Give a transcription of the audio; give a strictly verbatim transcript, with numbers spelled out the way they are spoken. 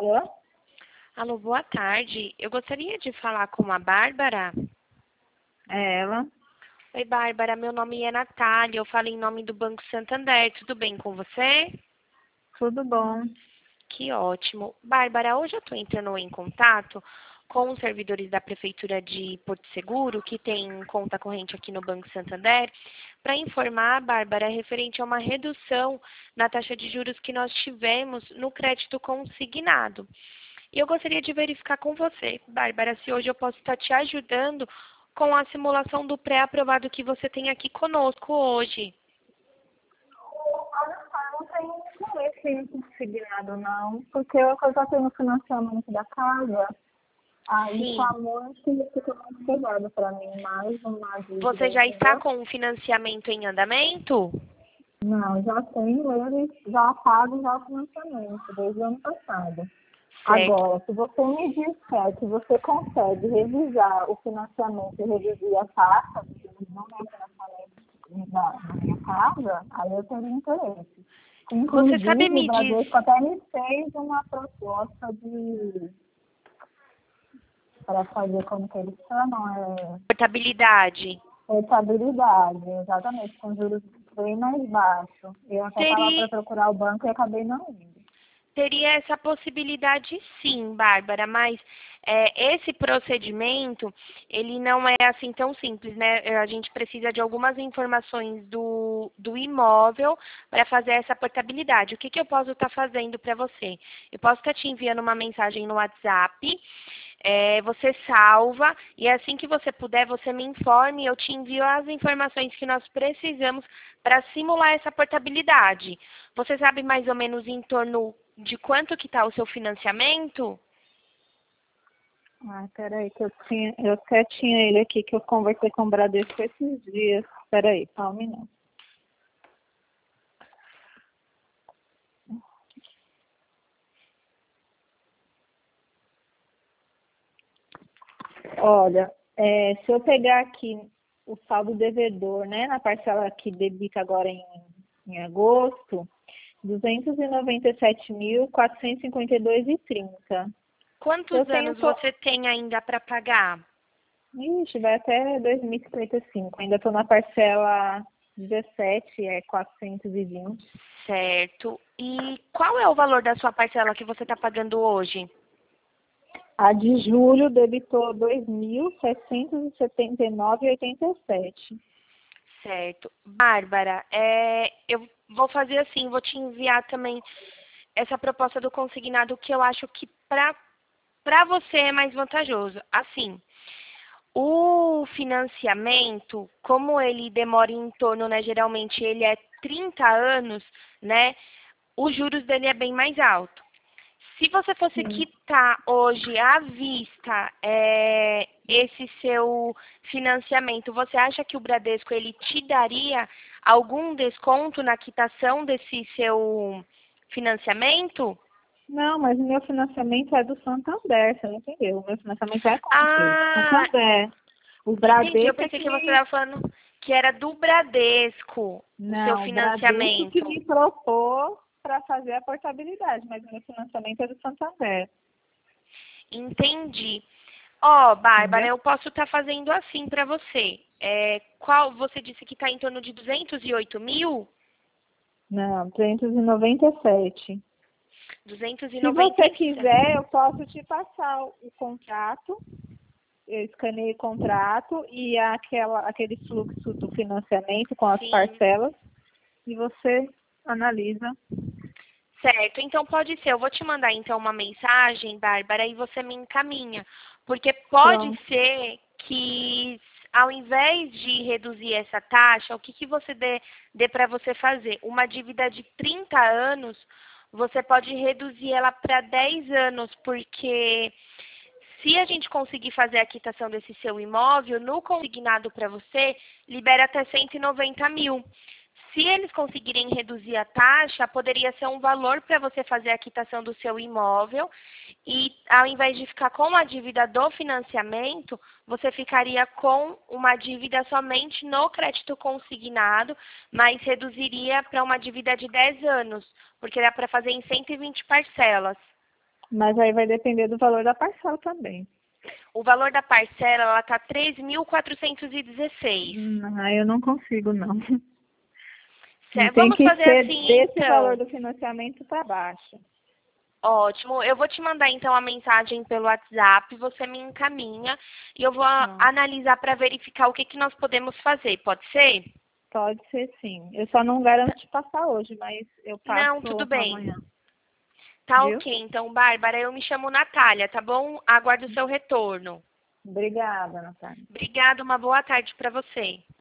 Alô? Alô, boa tarde. Eu gostaria de falar com a Bárbara. É ela? Oi, Bárbara. Meu nome é Natália. Eu falo em nome do Banco Santander. Tudo bem com você? Tudo bom? Que ótimo. Bárbara, hoje eu estou entrando em contato com os servidores da Prefeitura de Porto Seguro, que tem conta corrente aqui no Banco Santander, para informar, Bárbara, referente a uma redução na taxa de juros que nós tivemos no crédito consignado. E eu gostaria de verificar com você, Bárbara, se hoje eu posso estar te ajudando com a simulação do pré-aprovado que você tem aqui conosco hoje. Olha só, não tenho interesse em consignado, não, porque eu já tenho financiamento da casa, aí Sim. com a morte fica muito pesado para mim, mais uma dívida, Você já está entendeu? com o financiamento em andamento? Não, já tenho ele, já pago já o financiamento, desde o ano passado. Certo. Agora, se você me disser que você consegue revisar o financiamento e reduzir a taxa do meu financiamento da, da minha casa, aí eu teria interesse. Você sabe Inclusive, o me Bradesco dizer até me fez uma proposta de para fazer como que eles chamam, portabilidade? é estabilidade, exatamente, com juros bem mais baixos. Eu até estava Teria, para procurar o banco e acabei não indo. teria essa possibilidade sim, Bárbara, mas é, esse procedimento, ele não é assim tão simples, né? A gente precisa de algumas informações do, do imóvel para fazer essa portabilidade. O que, que eu posso estar fazendo para você? Eu posso estar te enviando uma mensagem no WhatsApp, é, você salva, e assim que você puder, você me informe, eu te envio as informações que nós precisamos para simular essa portabilidade. Você sabe mais ou menos em torno de quanto que está o seu financiamento? Ah, peraí, que eu tinha, eu até tinha ele aqui, que eu conversei com o Bradesco esses dias. Peraí, só um minuto. Olha, é, se eu pegar aqui o saldo devedor, né, na parcela que debita agora em, em agosto, duzentos e noventa e sete mil, quatrocentos e cinquenta e dois e trinta. Eu Quantos tenho, anos to... você tem ainda para pagar? Ixi, vai até dois mil e cinquenta e cinco. Ainda estou na parcela dezessete, é quatrocentos e vinte. Certo. E qual é o valor da sua parcela que você está pagando hoje? A de julho debitou dois mil setecentos e setenta e nove vírgula oitenta e sete. Certo. Bárbara, é, eu vou fazer assim, vou te enviar também essa proposta do consignado que eu acho que para para você é mais vantajoso. Assim, o financiamento, como ele demora em torno, né, geralmente ele é trinta anos, né, os juros dele é bem mais alto. Se você fosse Sim. quitar hoje à vista é, esse seu financiamento, você acha que o Bradesco ele te daria algum desconto na quitação desse seu financiamento? Não, mas o meu financiamento é do Santander, você não entendeu? O meu financiamento é com quem? Ah, Santander. O entendi. Eu Bradesco é pensei que que você me... estava falando que era do Bradesco o seu Não, o Bradesco que financiamento. me propôs para fazer a portabilidade, mas o meu financiamento é do Santander, Entendi. Ó, Bárbara, entendeu? eu posso estar fazendo assim para você. É, qual você disse que está em torno de duzentos e oito mil? Não, duzentos e noventa e sete. duzentos e Se noventa você e quiser, eu sete. posso te passar o o contrato. Eu escaneei o contrato e aquela, aquele fluxo do financiamento com as Sim. parcelas e você analisa. Certo, então pode ser. Eu vou te mandar então uma mensagem, Bárbara, e você me encaminha. Porque pode Pronto. ser que ao invés de reduzir essa taxa, o que, que você dê, dê para você fazer? Uma dívida de trinta anos, você pode reduzir ela para dez anos, porque se a gente conseguir fazer a quitação desse seu imóvel, no consignado para você, libera até cento e noventa mil. Se eles conseguirem reduzir a taxa, poderia ser um valor para você fazer a quitação do seu imóvel e, ao invés de ficar com a dívida do financiamento, você ficaria com uma dívida somente no crédito consignado, mas reduziria para uma dívida de dez anos, porque dá para fazer em cento e vinte parcelas. Mas aí vai depender do valor da parcela também. O valor da parcela, ela tá três mil quatrocentos e dezesseis. Hum, aí eu não consigo, não. Cê- Tem Vamos que fazer ser assim, desse então. valor do financiamento para baixo. Ótimo. Eu vou te mandar, então, a mensagem pelo WhatsApp, você me encaminha e eu vou a- Tá. analisar para verificar o que, que nós podemos fazer. Pode ser? Pode ser sim. Eu só não garanto te passar hoje, mas eu Não, tudo passo bem. amanhã. Tá Viu? ok. Então, Bárbara, eu me chamo Natália, tá bom? Aguardo o seu retorno. Obrigada, Natália. Obrigada, uma boa tarde para você.